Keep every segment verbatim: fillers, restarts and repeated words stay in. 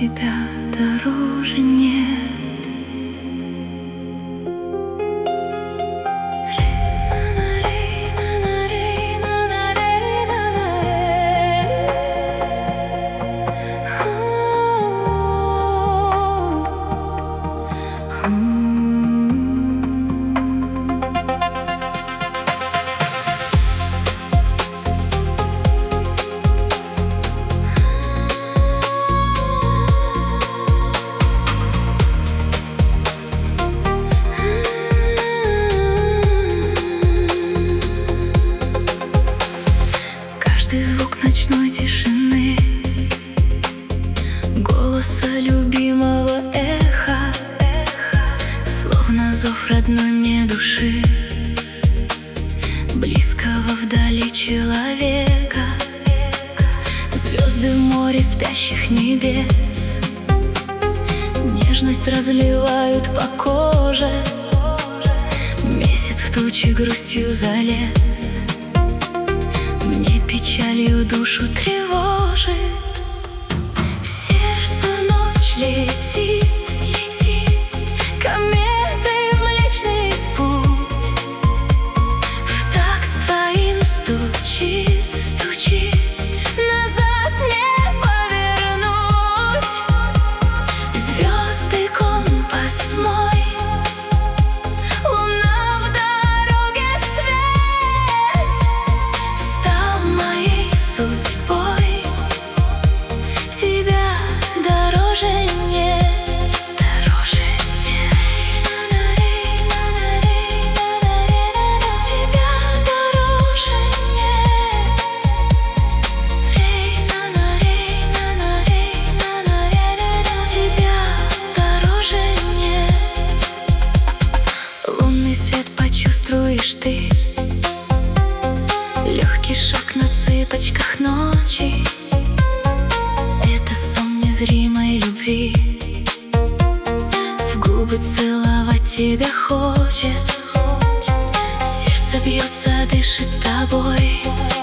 тебя дороже нет. Каждый звук ночной тишины, голоса любимого эха, словно зов родной мне души, близкого вдали человека. Звезды в море спящих небес нежность разливают по коже. Месяц в тучи грустью залез, мне печалью душу тревожит. Сердце в ночь летит, летит кометой в Млечный Путь. В такт с твоим стучит, стучит, назад не повернуть. Звезды компас мой, луна в дороге свет, стал моей судьбой. Тебя дороже нет, дороже нет. Тебя дороже нет. Тебя дороже нет. Лунный свет почувствуешь ты, легкий шаг на цыпочках ночи. Это сон незримой любви, в губы целовать тебя хочет. Сердце бьется, дышит тобой,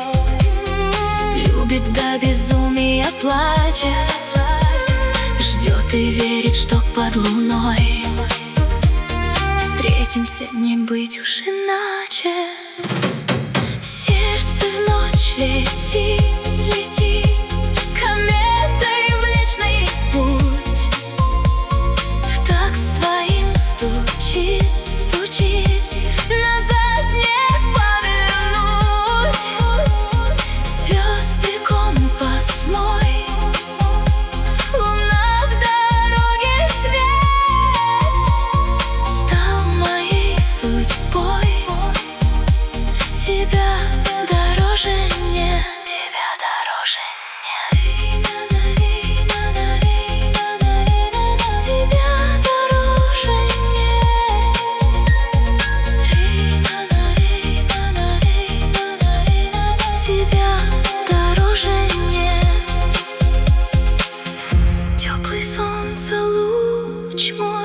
любит до безумия, плачет, ждет и верит, что под луной встретимся, не быть уж иначе. Сердце в ночь летит, летит кометой в Млечный Путь. В такт с твоим стучит, стучит, назад не повернуть. Звезды компас мой, луна в дороге свет, стал моей судьбой. Тебя дороже нет, тебя дороже нет. Тебя дороже нет. Тебя дороже нет. Теплый солнце луч мой